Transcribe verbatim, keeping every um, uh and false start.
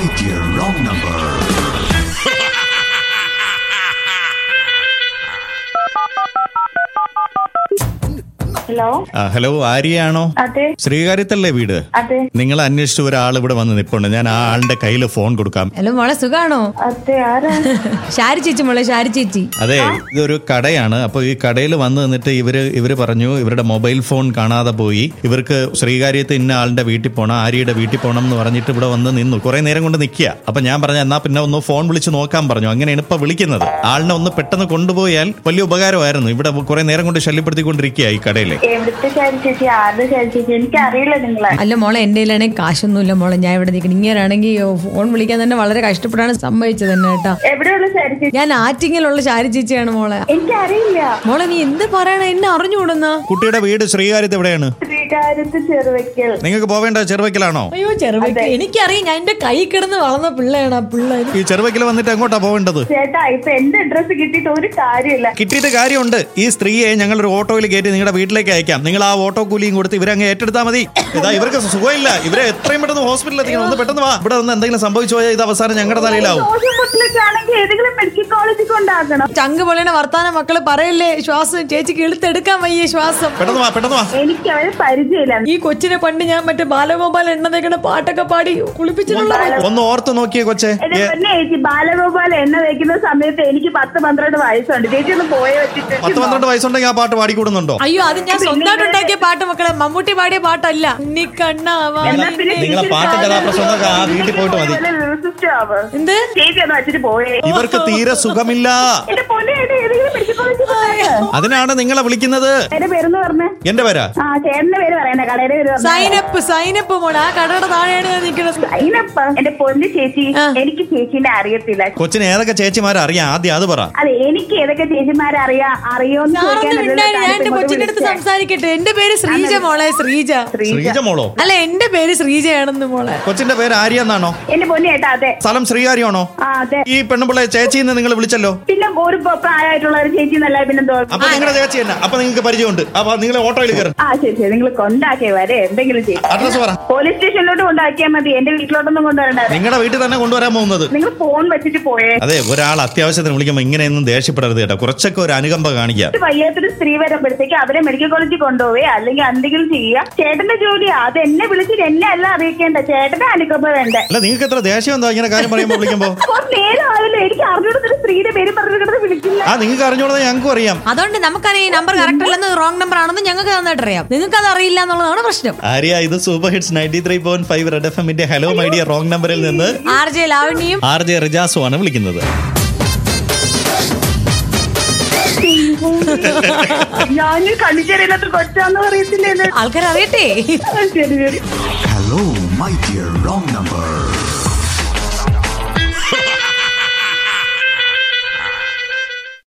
My dear wrong number. Hello hello ആര്യാണോ? അതെ. ശ്രീകാര്യത്തല്ലേ വീട്? അതെ. നിങ്ങൾ അന്വേഷിച്ച ഒരാൾ ഇവിടെ വന്ന് നിപ്പുണ്ട്. ഞാൻ ആ ആളുടെ കയ്യിൽ ഫോൺ കൊടുക്കാം. ഹലോ മോളെ, സുഖാണോ? അതെ. ആരാ? ഷാരി ചേച്ചി മോളെ, ഷാരി ചേച്ചി. അതെ, ഇതൊരു കടയാണ്. അപ്പൊ ഈ കടയിൽ വന്ന് നിന്നിട്ട് ഇവര് ഇവര് പറഞ്ഞു ഇവരുടെ മൊബൈൽ ഫോൺ കാണാതെ പോയി. ഇവർക്ക് ശ്രീകാര്യത്ത് ഇന്ന ആളുടെ വീട്ടിൽ പോകണം, ആര്യയുടെ വീട്ടിൽ പോകണം എന്ന് പറഞ്ഞിട്ട് ഇവിടെ വന്ന് നിന്നു. കുറെ നേരം കൊണ്ട് നിൽക്കുക. അപ്പൊ ഞാൻ പറഞ്ഞു എന്നാ പിന്നെ ഒന്ന് ഫോൺ വിളിച്ച് നോക്കാൻ പറഞ്ഞു. അങ്ങനെയാണ് ഇപ്പൊ വിളിക്കുന്നത്. ആളിനെ ഒന്ന് പെട്ടെന്ന് കൊണ്ടുപോയാൽ വലിയ ഉപകാരമായിരുന്നു. ഇവിടെ കുറെ നേരം കൊണ്ട് ശല്യപ്പെടുത്തിക്കൊണ്ടിരിക്കുക ഈ കടയില്. എവിടുത്തെ ഷാരി ചേച്ചി? ആരുടെ ഷാരി ചേച്ചി? എനിക്ക് അറിയില്ല നിങ്ങളെ. അല്ല മോളെ, എന്റെ കയ്യിലാണെങ്കിൽ കാശൊന്നുമില്ല മോളെ. ഞാൻ ഇവിടെ നിൽക്കണം. ഇങ്ങനെയാണെങ്കിൽ ഫോൺ വിളിക്കാൻ തന്നെ വളരെ കഷ്ടപ്പെട്ടാണ് സംഭവിച്ചത് തന്നെ കേട്ടാ. എവിടെയുള്ള ഷാരി ചേച്ചി? ഞാൻ ആറ്റിങ്ങിലുള്ള ഷാരി ചേച്ചിയാണ് മോളെ. എനിക്ക് അറിയില്ല മോളെ. നീ എന്ത് പറയണ? എന്നെ അറിഞ്ഞുകൂടുന്ന? കുട്ടിയുടെ വീട് ശ്രീകാര്യത്ത് എവിടെയാണ്? ശ്രീകാര്യത്ത് ചെറുവയ്ക്കൽ. നിങ്ങൾക്ക് പോവേണ്ട ചെറുവയ്ക്കലാണോ? അയ്യോ, ചെറുവയ്ക്കൽ എനിക്കറിയാം. ഞാൻ എന്റെ കൈ കിടന്ന് വളർന്ന പിള്ളയാണ് ആ പിള്ളേ. ഈ ചെറുവയ്ക്കൽ വന്നിട്ട് എങ്ങോട്ടാ പോവേണ്ടത്? ചേട്ടാ, ഇപ്പൊ എന്റെ അഡ്രസ് കിട്ടിയിട്ട് ഒരു കാര്യമില്ല. കിട്ടിയിട്ട് കാര്യമുണ്ട്. ഈ സ്ത്രീയെ ഞങ്ങൾ ഒരു ഓട്ടോയിൽ കയറ്റി നിങ്ങളുടെ വീട്ടിലേക്ക് അയക്കാം. നിങ്ങൾ ആ ഓട്ടോ കൂലിയും കൊടുത്ത് ഇവരങ്ങ് ഏറ്റെടുത്താൽ മതി. ഇതാ ഇവർക്ക് സുഖമില്ല. ഇവരെ എത്രയും പെട്ടെന്ന് ഹോസ്പിറ്റലിൽ എത്തിക്കണം. ഒന്ന് പെട്ടെന്ന് വാ. ഇവിടെ ഒന്ന് എന്തെങ്കിലും സംഭവിച്ചു പോയാൽ ഇത് അവസാനം ഞങ്ങളുടെ തലയിലാവും. ഏതെങ്കിലും മെഡിക്കൽ കോളേജിൽ കൊണ്ടാക്കണം. ചങ്ക് പൊളിയുടെ വർത്താനം മക്കള് പറയല്ലേ. ശ്വാസം ചേച്ചിക്ക് ഇழுത്തെടുക്കാൻ വയ്യ ശ്വാസം. പെട്ടെന്ന് വാ, പെട്ടെന്ന് വാ. എനിക്ക് അവരെ പരിചയമില്ല. ഈ കൊച്ചിനെ പണ്ട് ഞാൻ മറ്റേ ബാലഗോപാൽ എണ്ണ തേക്കണ പാട്ടൊക്കെ പാടി കുളിപ്പിച്ചിട്ടുള്ള. ഒന്ന് ഓർത്ത് നോക്കിയേ കൊച്ചെ. എന്റെ പൊന്നെ ചേച്ചി, ബാലഗോപാൽ എണ്ണ തേക്കുന്ന സമയത്ത് എനിക്ക് പത്ത് പന്ത്രണ്ട് വയസ്സുണ്ട്. ചേച്ചി ഒന്ന് പോയ വെച്ചിട്ട്. പത്ത് പന്ത്രണ്ട് വയസ്സുണ്ടെങ്കിൽ ആ പാട്ട് പാടിക്കൂടുന്നുണ്ടോ? അയ്യോ, അത് ഞാൻ സ്വന്തമായിട്ട് ഉണ്ടാക്കിയ പാട്ട് മക്കളെ. മമ്മൂട്ടി പാടിയ പാട്ടല്ല. നിങ്ങളെ പാട്ട് കഥാപ്രസംഗമൊക്കെ ആ വീട്ടിൽ പോയിട്ട് മതി. എന്ത് ചേച്ചി ഒന്ന് വെച്ചിട്ട് പോയേ. ഇവർക്ക് തീരെ സുഖമില്ല. എന്റെ പൊന്നെ, ഏതെങ്കിലും മെഡിക്കൽ കോളേജിൽ കൊണ്ടാക്കണം. അതിനാണ് നിങ്ങളെ വിളിക്കുന്നത്. എന്റെ പേരെന്ന് പറഞ്ഞേ. എന്റെ പേരാ? ആ, ചേട്ടന്റെ പേര് പറയണേ. കടയുടെ പേര് സൈനപ്പ്. സൈനപ്പ് മോളെ. ആ കടയുടെ താഴെയാണ് ഞാൻ നിൽക്കുന്നത്. സൈനപ്പ്. എന്റെ പൊന്ന് ചേച്ചി, എനിക്ക് ചേച്ചിനെ അറിയത്തില്ല. കൊച്ചിന് ഏതൊക്കെ ചേച്ചിമാരെ അറിയാം ആദ്യം അത് പറ. അതെ, എനിക്ക് ഏതൊക്കെ ചേച്ചിമാരെ അറിയാം അറിയോന്ന് ഞാൻ എന്റെ കൊച്ചിന്റെ അടുത്ത് സംസാരിക്കട്ടെ. എന്റെ പേര് ശ്രീജ മോളെ. ശ്രീജ. ശ്രീജ മോളോ? അല്ല, എന്റെ പേര് ശ്രീജയാണെന്ന് മോളെ. കൊച്ചിന്റെ പേര് ആര്യ എന്നാണോ? എന്റെ പൊന്നു ചേട്ടാ. അതെ. സ്ഥലം ശ്രീകാര്യമാണോ? ആ, അതെ. ഈ പെണ്ണുപിള്ളയെ ചേച്ചിന്ന് നിങ്ങൾ വിളിച്ചല്ലോ. പിന്നെ ഒരു പ്രായമായിട്ടുള്ള ഒരു ചേച്ചി എന്നല്ല പിന്നെന്തോ. അപ്പൊ നിങ്ങളുടെ ചേച്ചി തന്നെ. അപ്പൊ നിങ്ങൾക്ക് പരിചയമുണ്ട്. അപ്പൊ നിങ്ങൾ ഓട്ടോയിൽ കയറും. ആ, ശരി ശരി. നിങ്ങൾ കൊണ്ടാക്കിയ വരെ എന്തെങ്കിലും ചെയ്യും. അഡ്രസ് പറ. പോലീസ് സ്റ്റേഷനിലോട്ട് കൊണ്ടാക്കിയാൽ മതി. എന്റെ വീട്ടിലോട്ടൊന്നും കൊണ്ടുവരണ്ട. നിങ്ങളുടെ വീട്ടിൽ തന്നെ കൊണ്ടുവരാൻ പോകുന്നത്. നിങ്ങൾ ഫോൺ വെച്ചിട്ട് പോയേ. അതെ, ഒരാൾ അത്യാവശ്യത്തിന് വിളിക്കുമ്പോ ഇങ്ങനെയൊന്നും ദേഷ്യപ്പെടരുത് കേട്ടോ. കുറച്ചൊക്കെ ഒരു അനുകമ്പ കാണിക്കാം. വയ്യാത്തൊരു സ്ത്രീ വരുമ്പോഴത്തേക്ക് അവരെ മെഡിക്കൽ കോളേജിൽ കൊണ്ടുപോവേ അല്ലെങ്കിൽ എന്തെങ്കിലും ചെയ്യുക. ചേട്ടന്റെ ജോലിയാ അത്. എന്നെ വിളിച്ചിട്ട് എന്നെ അല്ല അറിയിക്കേണ്ട. ചേട്ടന്റെ അനുകമ്പ വേണ്ട. അല്ല, നിങ്ങൾക്ക് എത്ര ദേഷ്യം എന്താ ഇങ്ങനെ കാര്യം പറയുമ്പോ വിളിക്കുമ്പോ? നേരം ആവില്ല. എനിക്ക് അറിഞ്ഞോടത്തൊരു സ്ത്രീയുടെ പേര് പറഞ്ഞിട്ട് വിളിക്കില്ല. ആ, നിങ്ങൾക്ക് അറിഞ്ഞോളൂ, ഞങ്ങൾക്കും അറിയാം. അതുകൊണ്ട് നമുക്കറിയാം ഈ നമ്പർ കറക്റ്റ് അല്ലെന്ന്, റോങ് നമ്പർ ആണെന്ന് ഞങ്ങൾക്ക് നന്നായിട്ട് അറിയാം. നിങ്ങൾക്ക് അത് അറിയില്ല എന്നുള്ളതാണ് പ്രശ്നം. ആര്യ, ഇത് super hits ninety three point five red F എമ്മിന്റെ ഹലോ മൈ ഡിയർ റോങ് നമ്പറിൽ നിന്ന് ആർ ജെ ലാവണ്യയും ആർ ജെ റിജാസും ആണ് വിളിക്കുന്നത്. ഞാൻ കണ്ണിച്ചേരിയിലത്ര കൊച്ചാന്ന് പറയത്തില്ലേ? ആൾക്കാർ അറിയട്ടെ. ശരി ശരി. Hello, my dear wrong number.